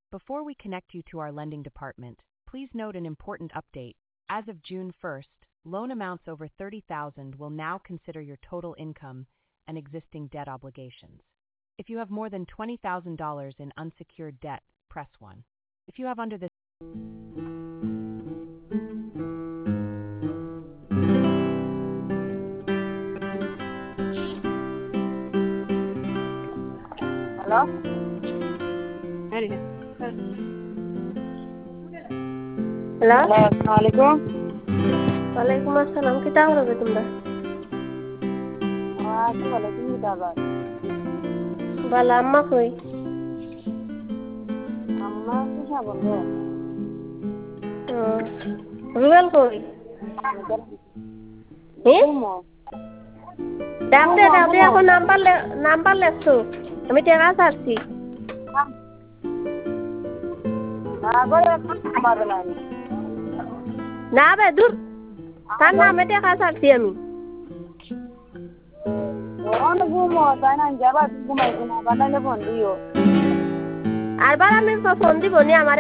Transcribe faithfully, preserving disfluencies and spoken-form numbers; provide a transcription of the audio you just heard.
Before we connect you to our lending department, please note an important update. As of June first, loan amounts over thirty thousand dollars will now consider your total income and existing debt obligations. If you have more than twenty thousand dollars in unsecured debt, press one. If you have under this Hello? Hello? Assalamualaikum. Waalaikumsalam. Kita apa lagi tunda? Ah, tu kalau ni dah ber. Bala amma koi. Amma tu siapa benda? Oh. Ruel koi. Eh? Dakte dakte aku number le number lesu. Kami tengah saksi. Ah, boleh number lagi. Na be dur. Tan na mete ka saksi ami. Orang gumo, tanah jawab gumo, gumo, bandar le phone diyo. Arbala min phone di boni amare